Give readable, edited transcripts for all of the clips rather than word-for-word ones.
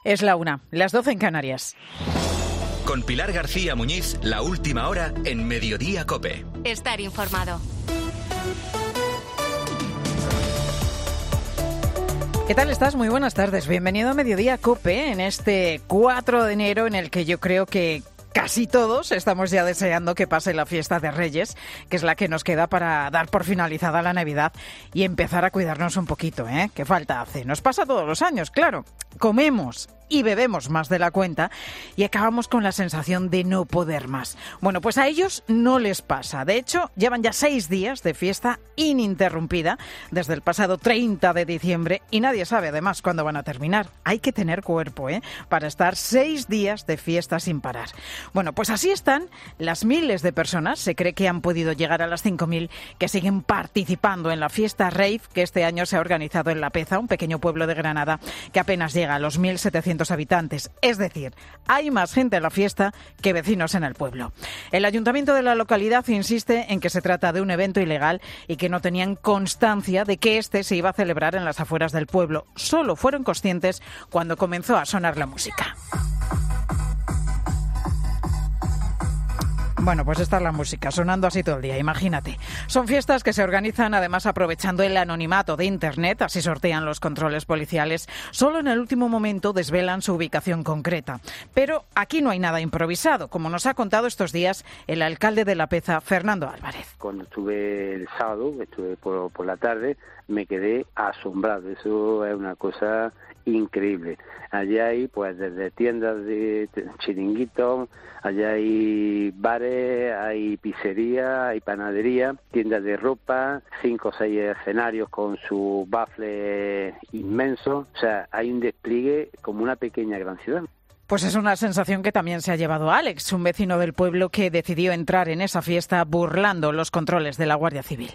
Es la 1, las 12 en Canarias. Con Pilar García Muñiz, la última hora en Mediodía COPE. Estar informado. ¿Qué tal estás? Muy buenas tardes. Bienvenido a Mediodía COPE en este 4 de enero en el que yo creo que casi todos estamos ya deseando que pase la fiesta de Reyes, que es la que nos queda para dar por finalizada la Navidad y empezar a cuidarnos un poquito, ¿eh? ¿Qué falta hace? Nos pasa todos los años, claro. Comemos y bebemos más de la cuenta y acabamos con la sensación de no poder más. Bueno, pues a ellos no les pasa. De hecho, llevan ya 6 días de fiesta ininterrumpida desde el pasado 30 de diciembre y nadie sabe además cuándo van a terminar. Hay que tener cuerpo, para estar 6 días de fiesta sin parar. Bueno, pues así están las miles de personas, se cree que han podido llegar a las 5.000, que siguen participando en la fiesta Rave, que este año se ha organizado en La Peza, un pequeño pueblo de Granada, que apenas llega a los 1.700 habitantes. Es decir, hay más gente en la fiesta que vecinos en el pueblo. El ayuntamiento de la localidad insiste en que se trata de un evento ilegal y que no tenían constancia de que este se iba a celebrar en las afueras del pueblo. Solo fueron conscientes cuando comenzó a sonar la música. Bueno, pues esta es la música, sonando así todo el día, imagínate. Son fiestas que se organizan además aprovechando el anonimato de Internet, así sortean los controles policiales. Solo en el último momento desvelan su ubicación concreta. Pero aquí no hay nada improvisado, como nos ha contado estos días el alcalde de La Peza, Fernando Álvarez. Cuando estuve el sábado, estuve por la tarde, me quedé asombrado. Eso es una cosa increíble. Allá hay pues desde tiendas de chiringuitos, allá hay bares, hay pizzería, hay panadería, tiendas de ropa, 5 o 6 escenarios con su bafle inmenso. O sea, hay un despliegue como una pequeña gran ciudad. Pues es una sensación que también se ha llevado Alex, un vecino del pueblo que decidió entrar en esa fiesta burlando los controles de la Guardia Civil.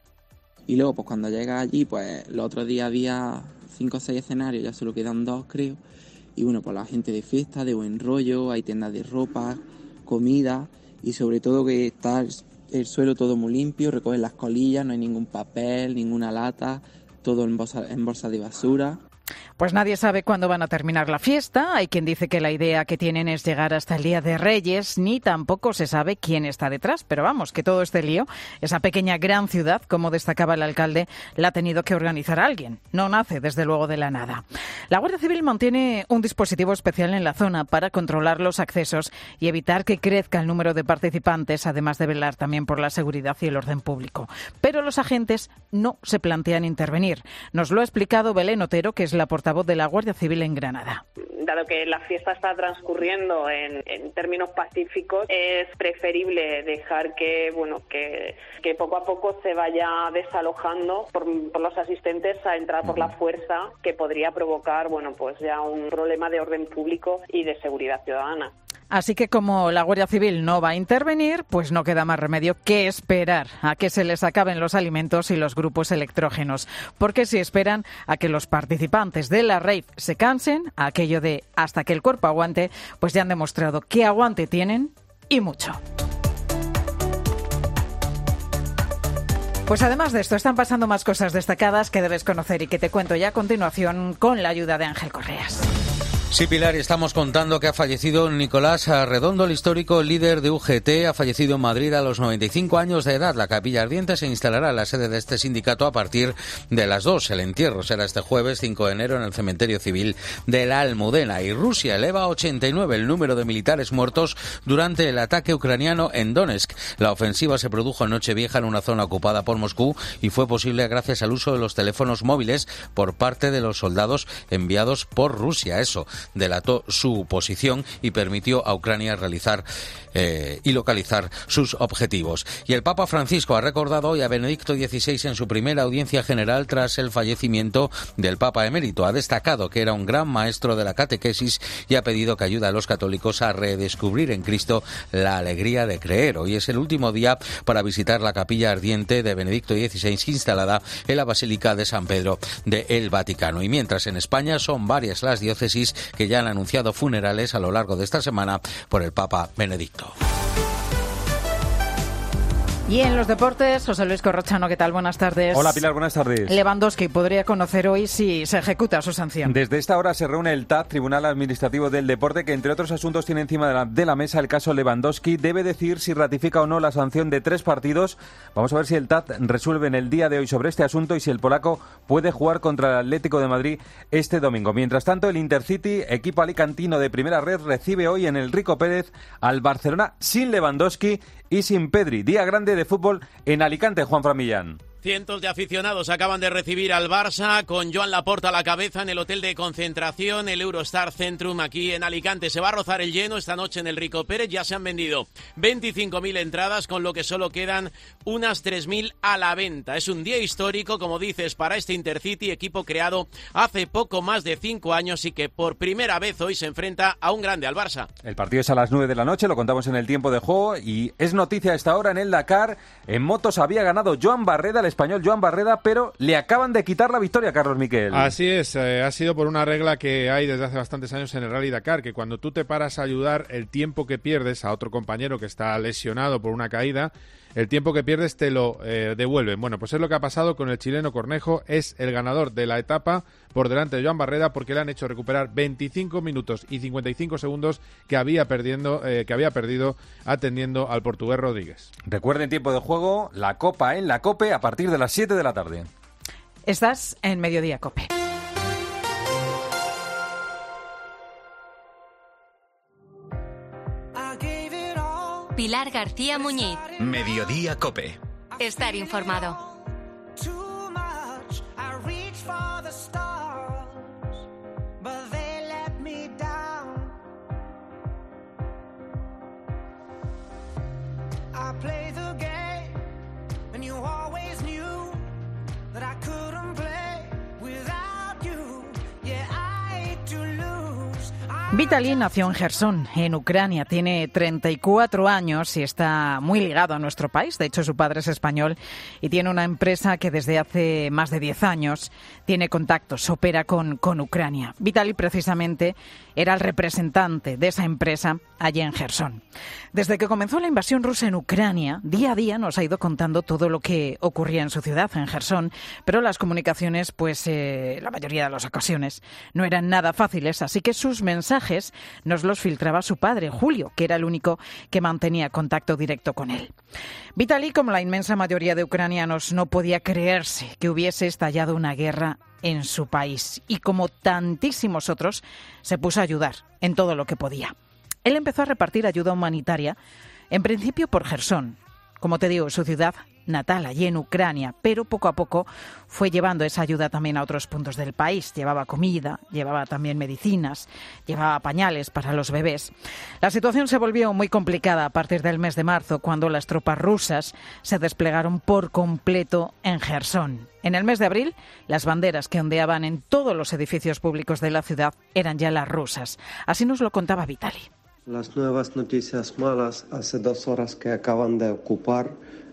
Y luego, pues cuando llega allí, pues los otros días había 5 o 6 escenarios, ya solo quedan 2, creo. Y bueno, pues la gente de fiesta, de buen rollo, hay tiendas de ropa, comida y sobre todo que está el suelo todo muy limpio, recogen las colillas, no hay ningún papel, ninguna lata, todo en bolsa de basura. Pues nadie sabe cuándo van a terminar la fiesta. Hay quien dice que la idea que tienen es llegar hasta el Día de Reyes, ni tampoco se sabe quién está detrás. Pero vamos, que todo este lío, esa pequeña gran ciudad, como destacaba el alcalde, la ha tenido que organizar alguien. No nace, desde luego, de la nada. La Guardia Civil mantiene un dispositivo especial en la zona para controlar los accesos y evitar que crezca el número de participantes, además de velar también por la seguridad y el orden público. Pero los agentes no se plantean intervenir. Nos lo ha explicado Belén Otero, que es la portavoz de la Guardia Civil en Granada. Dado que la fiesta está transcurriendo en términos pacíficos, es preferible dejar que poco a poco se vaya desalojando por los asistentes a entrar por la fuerza, que podría provocar ya un problema de orden público y de seguridad ciudadana. Así que como la Guardia Civil no va a intervenir, pues no queda más remedio que esperar a que se les acaben los alimentos y los grupos electrógenos. Porque si esperan a que los participantes de la rave se cansen, a aquello de hasta que el cuerpo aguante, pues ya han demostrado que aguante tienen y mucho. Pues además de esto, están pasando más cosas destacadas que debes conocer y que te cuento ya a continuación con la ayuda de Ángel Correas. Sí, Pilar, estamos contando que ha fallecido Nicolás Arredondo, el histórico líder de UGT. Ha fallecido en Madrid a los 95 años de edad. La capilla ardiente se instalará en la sede de este sindicato a partir de las 2. El entierro será este jueves 5 de enero en el cementerio civil de la Almudena. Y Rusia eleva a 89 el número de militares muertos durante el ataque ucraniano en Donetsk. La ofensiva se produjo en Nochevieja en una zona ocupada por Moscú y fue posible gracias al uso de los teléfonos móviles por parte de los soldados enviados por Rusia. Eso delató su posición y permitió a Ucrania realizar y localizar sus objetivos. Y el Papa Francisco ha recordado hoy a Benedicto XVI en su primera audiencia general tras el fallecimiento del Papa emérito. Ha destacado que era un gran maestro de la catequesis y ha pedido que ayude a los católicos a redescubrir en Cristo la alegría de creer. Hoy es el último día para visitar la capilla ardiente de Benedicto XVI instalada en la Basílica de San Pedro del Vaticano. Y mientras en España son varias las diócesis que ya han anunciado funerales a lo largo de esta semana por el Papa Benedicto. Y en los deportes, José Luis Corrochano, ¿qué tal? Buenas tardes. Hola Pilar, buenas tardes. Lewandowski podría conocer hoy si se ejecuta su sanción. Desde esta hora se reúne el TAD, Tribunal Administrativo del Deporte, que entre otros asuntos tiene encima de la mesa el caso Lewandowski. Debe decidir si ratifica o no la sanción de 3 partidos. Vamos a ver si el TAD resuelve en el día de hoy sobre este asunto y si el polaco puede jugar contra el Atlético de Madrid este domingo. Mientras tanto, el Intercity, equipo alicantino de primera red, recibe hoy en el Rico Pérez al Barcelona sin Lewandowski y sin Pedri. Día grande de fútbol en Alicante, Juanfran Millán. Cientos de aficionados acaban de recibir al Barça con Joan Laporta a la cabeza en el hotel de concentración, el Eurostar Centrum aquí en Alicante. Se va a rozar el lleno esta noche en el Rico Pérez. Ya se han vendido 25.000 entradas, con lo que solo quedan unas 3.000 a la venta. Es un día histórico, como dices, para este Intercity, equipo creado hace poco más de 5 años y que por primera vez hoy se enfrenta a un grande, al Barça. El partido es a las 9 de la noche, lo contamos en el tiempo de juego y es noticia a esta hora en el Dakar. En motos había ganado Joan Barreda, el español Joan Barreda, pero le acaban de quitar la victoria a Carlos Miquel. Así es, ha sido por una regla que hay desde hace bastantes años en el Rally Dakar, que cuando tú te paras a ayudar, el tiempo que pierdes a otro compañero que está lesionado por una caída, el tiempo que pierdes te lo devuelven. Bueno, pues es lo que ha pasado con el chileno Cornejo, es el ganador de la etapa por delante de Joan Barreda, porque le han hecho recuperar 25 minutos y 55 segundos que había perdido atendiendo al portugués Rodríguez. Recuerden, tiempo de juego, la Copa en la COPE a partir de las 7 de la tarde. Estás en Mediodía COPE. Pilar García Muñiz. Mediodía COPE. Estar informado. Vitaly nació en Jersón, en Ucrania. Tiene 34 años y está muy ligado a nuestro país. De hecho, su padre es español y tiene una empresa que desde hace más de 10 años tiene contactos, opera con Ucrania. Vitaly, precisamente, era el representante de esa empresa allí en Jersón. Desde que comenzó la invasión rusa en Ucrania, día a día nos ha ido contando todo lo que ocurría en su ciudad, en Jersón, pero las comunicaciones, la mayoría de las ocasiones, no eran nada fáciles, así que sus mensajes nos los filtraba su padre, Julio, que era el único que mantenía contacto directo con él. Vitaly, como la inmensa mayoría de ucranianos, no podía creerse que hubiese estallado una guerra en su país y, como tantísimos otros, se puso a ayudar en todo lo que podía. Él empezó a repartir ayuda humanitaria, en principio por Jersón, como te digo, su ciudad natal, allí en Ucrania, pero poco a poco fue llevando esa ayuda también a otros puntos del país. Llevaba comida, llevaba también medicinas, llevaba pañales para los bebés. La situación se volvió muy complicada a partir del mes de marzo, cuando las tropas rusas se desplegaron por completo en Jersón. En el mes de abril, las banderas que ondeaban en todos los edificios públicos de la ciudad eran ya las rusas. Así nos lo contaba Vitaly. Las nuevas noticias malas, hace 2 horas que acaban de ocupar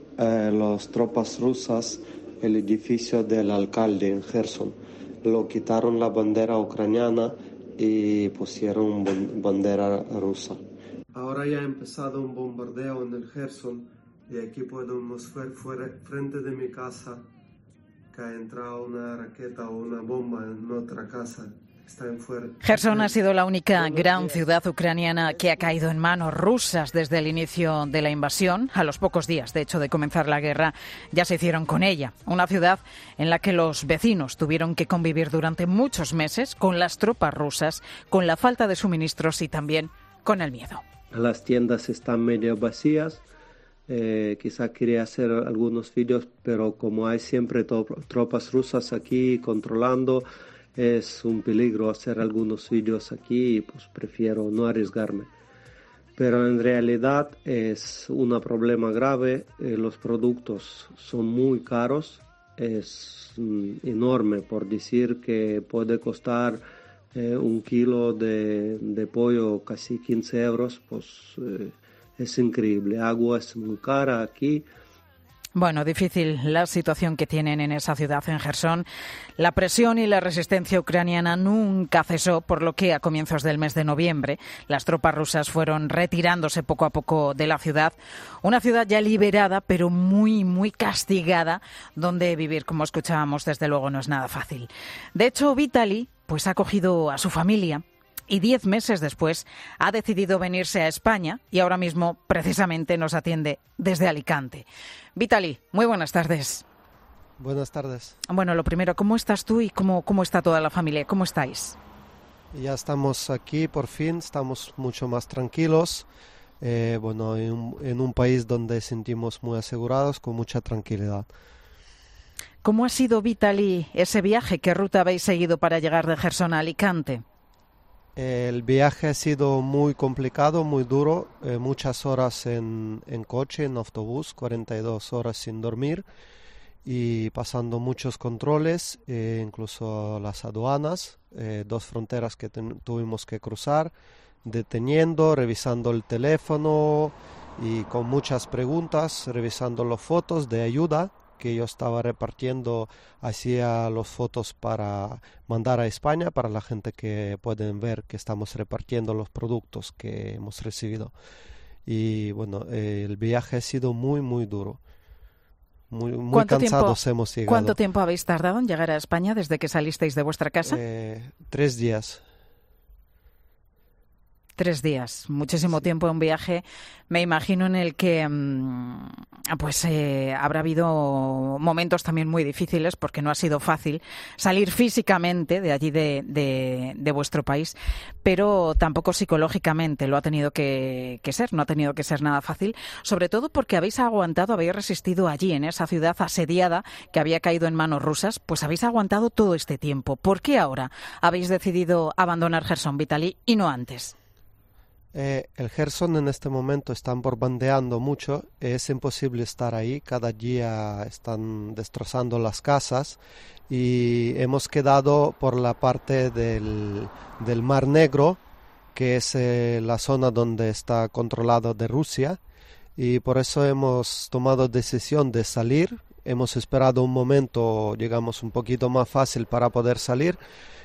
las tropas rusas el edificio del alcalde en Jersón. Lo quitaron la bandera ucraniana y pusieron bandera rusa. Ahora ya ha empezado un bombardeo en el Jersón y aquí podemos ver frente de mi casa que ha entrado una raqueta o una bomba en otra casa. Jersón ha sido la única gran ciudad ucraniana que ha caído en manos rusas desde el inicio de la invasión. A los pocos días, de hecho, de comenzar la guerra, ya se hicieron con ella. Una ciudad en la que los vecinos tuvieron que convivir durante muchos meses con las tropas rusas, con la falta de suministros y también con el miedo. Las tiendas están medio vacías. Quizá quería hacer algunos vídeos, pero como hay siempre tropas rusas aquí controlando, es un peligro hacer algunos vídeos aquí y pues prefiero no arriesgarme. Pero en realidad es un problema grave, los productos son muy caros, es enorme, por decir que puede costar 1 kilo de pollo casi 15 euros, pues es increíble. Agua es muy cara aquí. Bueno, difícil la situación que tienen en esa ciudad, en Jersón. La presión y la resistencia ucraniana nunca cesó, por lo que a comienzos del mes de noviembre las tropas rusas fueron retirándose poco a poco de la ciudad. Una ciudad ya liberada, pero muy, muy castigada, donde vivir, como escuchábamos, desde luego no es nada fácil. De hecho, Vitaly pues ha acogido a su familia y 10 meses después ha decidido venirse a España y ahora mismo precisamente nos atiende desde Alicante. Vitaly, muy buenas tardes. Buenas tardes. Bueno, lo primero, ¿cómo estás tú y cómo está toda la familia? ¿Cómo estáis? Ya estamos aquí, por fin, estamos mucho más tranquilos. En un país donde sentimos muy asegurados, con mucha tranquilidad. ¿Cómo ha sido, Vitaly, ese viaje? ¿Qué ruta habéis seguido para llegar de Jersón a Alicante? El viaje ha sido muy complicado, muy duro, muchas horas en coche, en autobús, 42 horas sin dormir y pasando muchos controles, incluso las aduanas, 2 fronteras que tuvimos que cruzar, deteniendo, revisando el teléfono y con muchas preguntas, revisando las fotos de ayuda que yo estaba repartiendo, hacía las fotos para mandar a España, para la gente que pueden ver que estamos repartiendo los productos que hemos recibido. Y bueno, el viaje ha sido muy, muy duro. Muy cansados hemos llegado. ¿Cuánto tiempo habéis tardado en llegar a España desde que salisteis de vuestra casa? 3 días. 3 días, muchísimo tiempo, un viaje, me imagino, en el que habrá habido momentos también muy difíciles, porque no ha sido fácil salir físicamente de allí de vuestro país, pero tampoco psicológicamente lo ha tenido que ser, no ha tenido que ser nada fácil, sobre todo porque habéis resistido allí, en esa ciudad asediada que había caído en manos rusas, pues habéis aguantado todo este tiempo. ¿Por qué ahora habéis decidido abandonar Jersón, Vitaly, y no antes? El Jersón en este momento están bombardeando mucho, es imposible estar ahí, cada día están destrozando las casas y hemos quedado por la parte del Mar Negro, que es la zona donde está controlado de Rusia, y por eso hemos tomado decisión de salir. Hemos esperado un momento, digamos, un poquito más fácil para poder salir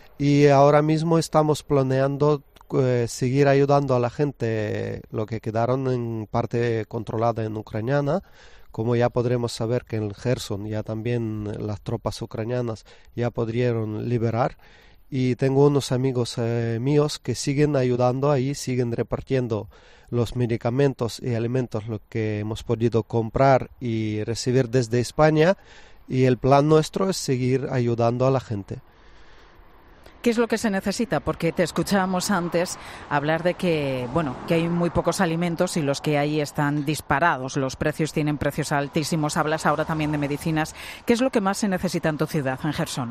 y ahora mismo estamos planeando seguir ayudando a la gente, lo que quedaron en parte controlada en ucraniana, como ya podremos saber que en Jersón ya también las tropas ucranianas ya pudieron liberar, y tengo unos amigos míos que siguen ayudando ahí, siguen repartiendo los medicamentos y alimentos, lo que hemos podido comprar y recibir desde España, y el plan nuestro es seguir ayudando a la gente. ¿Qué es lo que se necesita? Porque te escuchábamos antes hablar de que hay muy pocos alimentos y los que hay están disparados. Los precios tienen precios altísimos. Hablas ahora también de medicinas. ¿Qué es lo que más se necesita en tu ciudad, en Jersón?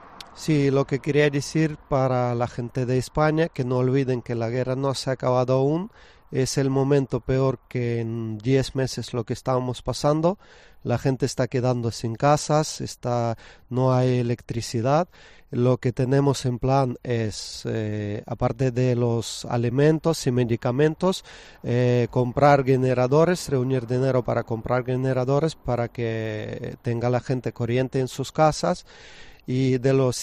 Sí, lo que quería decir para la gente de España, que no olviden que la guerra no se ha acabado aún. Es el momento peor que en 10 meses lo que estábamos pasando. La gente está quedando sin casas, no hay electricidad. Lo que tenemos en plan es, aparte de los alimentos y medicamentos, comprar generadores, reunir dinero para comprar generadores para que tenga la gente corriente en sus casas. Y de lo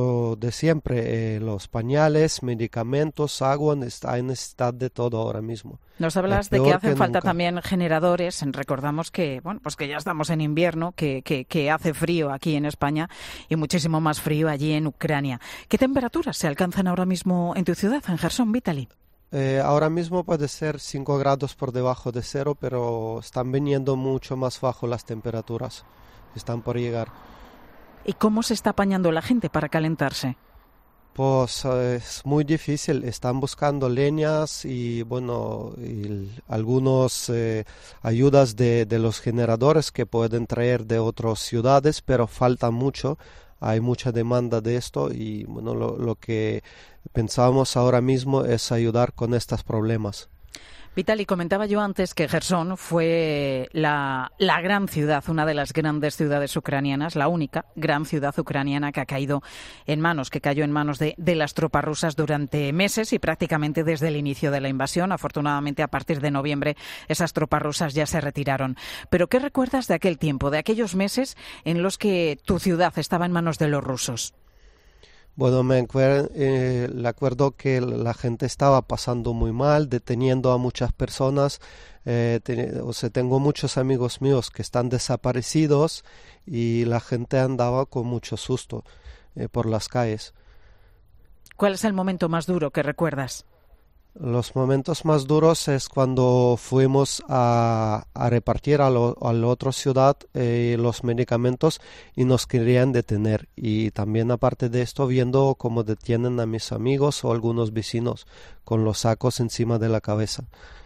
de siempre, los pañales, medicamentos, agua, hay necesidad de todo ahora mismo. Nos hablas de que hacen falta también generadores. Recordamos que que ya estamos en invierno, que hace frío aquí en España y muchísimo más frío allí en Ucrania. ¿Qué temperaturas se alcanzan ahora mismo en tu ciudad, en Jersón, Vitaly? Ahora mismo puede ser 5 grados por debajo de cero, pero están viniendo mucho más bajo las temperaturas. Están por llegar. ¿Y cómo se está apañando la gente para calentarse? Pues es muy difícil. Están buscando leñas y algunos ayudas de los generadores que pueden traer de otras ciudades, pero falta mucho. Hay mucha demanda de esto y lo que pensamos ahora mismo es ayudar con estos problemas. Vitali, comentaba yo antes que Jersón fue la gran ciudad, una de las grandes ciudades ucranianas, la única gran ciudad ucraniana que cayó en manos de las tropas rusas durante meses y prácticamente desde el inicio de la invasión. Afortunadamente, a partir de noviembre, esas tropas rusas ya se retiraron. Pero ¿qué recuerdas de aquel tiempo, de aquellos meses en los que tu ciudad estaba en manos de los rusos? Bueno, me acuerdo que la gente estaba pasando muy mal, deteniendo a muchas personas. Tengo muchos amigos míos que están desaparecidos y la gente andaba con mucho susto por las calles. ¿Cuál es el momento más duro que recuerdas? Los momentos más duros es cuando fuimos a repartir a la otra ciudad los medicamentos y nos querían detener. Y también, aparte de esto, viendo cómo detienen a mis amigos o algunos vecinos con los sacos encima de la cabeza.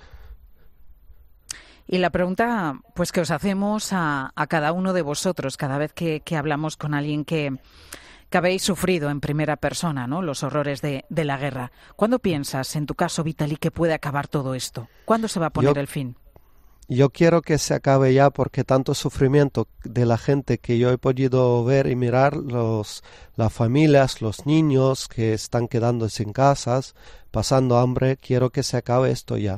Y la pregunta pues que os hacemos a cada uno de vosotros cada vez que hablamos con alguien que habéis sufrido en primera persona, ¿no?, los horrores de la guerra. ¿Cuándo piensas, en tu caso, Vitali, que puede acabar todo esto? ¿Cuándo se va a poner el fin? Yo quiero que se acabe ya, porque tanto sufrimiento de la gente que yo he podido ver y mirar, las familias, los niños que están quedándose en casas, pasando hambre, quiero que se acabe esto ya.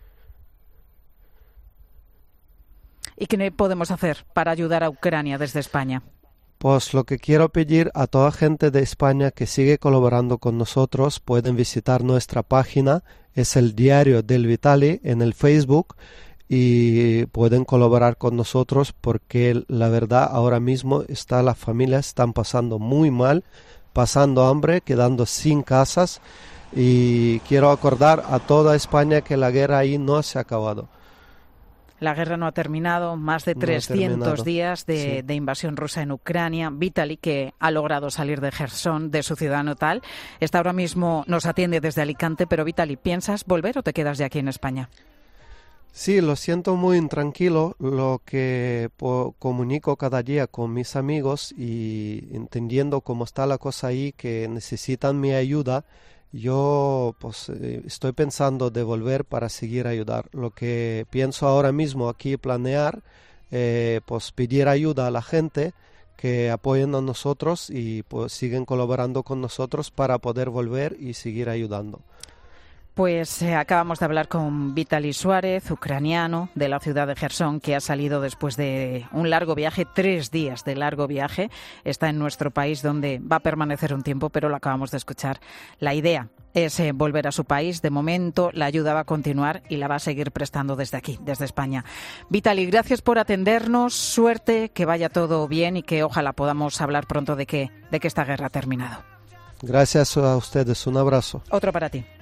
¿Y qué podemos hacer para ayudar a Ucrania desde España? Pues lo que quiero pedir a toda gente de España que sigue colaborando con nosotros, pueden visitar nuestra página, es el Diario del Vitali en el Facebook, y pueden colaborar con nosotros porque la verdad ahora mismo las familias están pasando muy mal, pasando hambre, quedando sin casas, y quiero acordar a toda España que la guerra ahí no se ha acabado. La guerra no ha terminado, más de 300 días de invasión rusa en Ucrania. Vitali, que ha logrado salir de Jersón, de su ciudad natal, está ahora mismo, nos atiende desde Alicante, pero Vitali, ¿piensas volver o te quedas ya aquí en España? Sí, lo siento muy intranquilo, lo que comunico cada día con mis amigos y entendiendo cómo está la cosa ahí, que necesitan mi ayuda. Yo pues estoy pensando de volver para seguir ayudar. Lo que pienso ahora mismo aquí planear, pues pedir ayuda a la gente que apoyen a nosotros y pues siguen colaborando con nosotros para poder volver y seguir ayudando. Pues acabamos de hablar con Vitali Suárez, ucraniano de la ciudad de Jersón, que ha salido después de un largo viaje, 3 días de largo viaje. Está en nuestro país donde va a permanecer un tiempo, pero lo acabamos de escuchar. La idea es volver a su país. De momento la ayuda va a continuar y la va a seguir prestando desde aquí, desde España. Vitali, gracias por atendernos. Suerte, que vaya todo bien y que ojalá podamos hablar pronto de que esta guerra ha terminado. Gracias a ustedes. Un abrazo. Otro para ti.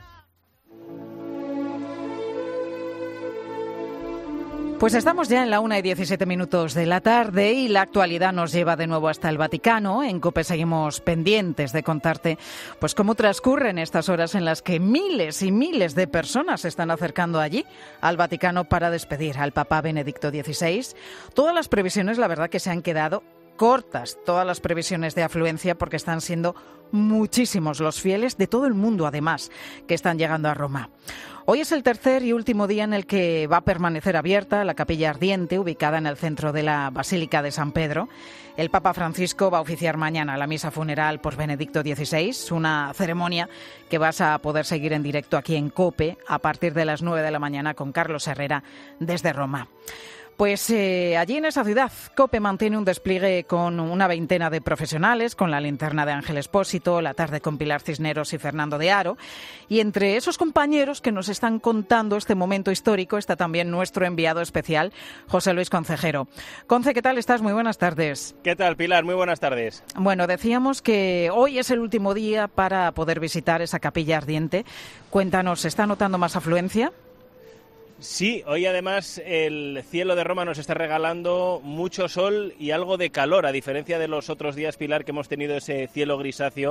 Pues estamos ya en la 1:17 de la tarde y la actualidad nos lleva de nuevo hasta el Vaticano. En COPE seguimos pendientes de contarte pues cómo transcurren estas horas en las que miles y miles de personas se están acercando allí al Vaticano para despedir al Papa Benedicto XVI. Todas las previsiones, la verdad, que se han quedado cortas, todas las previsiones de afluencia, porque están siendo muchísimos los fieles de todo el mundo, además, que están llegando a Roma. Hoy es el tercer y último día en el que va a permanecer abierta la capilla ardiente ubicada en el centro de la Basílica de San Pedro. El Papa Francisco va a oficiar mañana la misa funeral por Benedicto XVI, una ceremonia que vas a poder seguir en directo aquí en COPE a partir de las 9 de la mañana con Carlos Herrera desde Roma. Pues allí en esa ciudad, COPE mantiene un despliegue con una veintena de profesionales, con la linterna de Ángel Expósito, la tarde con Pilar Cisneros y Fernando de Haro. Y entre esos compañeros que nos están contando este momento histórico está también nuestro enviado especial, José Luis Concejero. Conce, ¿qué tal estás? Muy buenas tardes. ¿Qué tal, Pilar? Muy buenas tardes. Bueno, decíamos que hoy es el último día para poder visitar esa capilla ardiente. Cuéntanos, ¿se está notando más afluencia? Sí, hoy además el cielo de Roma nos está regalando mucho sol y algo de calor, a diferencia de los otros días, Pilar, que hemos tenido ese cielo grisáceo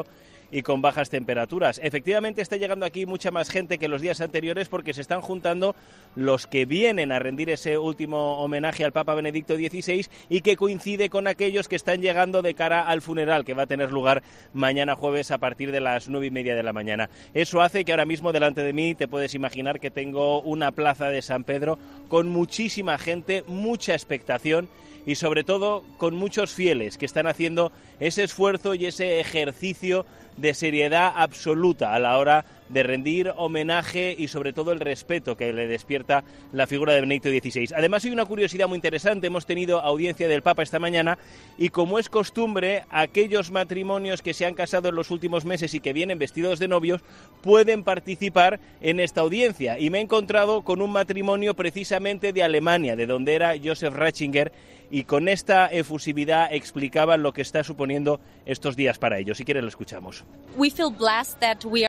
y con bajas temperaturas. Efectivamente está llegando aquí mucha más gente que los días anteriores porque se están juntando los que vienen a rendir ese último homenaje al Papa Benedicto XVI y que coincide con aquellos que están llegando de cara al funeral que va a tener lugar mañana jueves a partir de las 9:30 de la mañana. Eso hace que ahora mismo delante de mí te puedes imaginar que tengo una plaza de San Pedro con muchísima gente, mucha expectación y sobre todo con muchos fieles que están haciendo ese esfuerzo y ese ejercicio de seriedad absoluta a la hora de rendir homenaje y sobre todo el respeto que le despierta la figura de Benedicto XVI. Además hay una curiosidad muy interesante, hemos tenido audiencia del Papa esta mañana y como es costumbre, aquellos matrimonios que se han casado en los últimos meses y que vienen vestidos de novios pueden participar en esta audiencia y me he encontrado con un matrimonio precisamente de Alemania, de donde era Josef Ratzinger, y con esta efusividad explicaban lo que está suponiendo estos días para ellos. Si quieren lo escuchamos.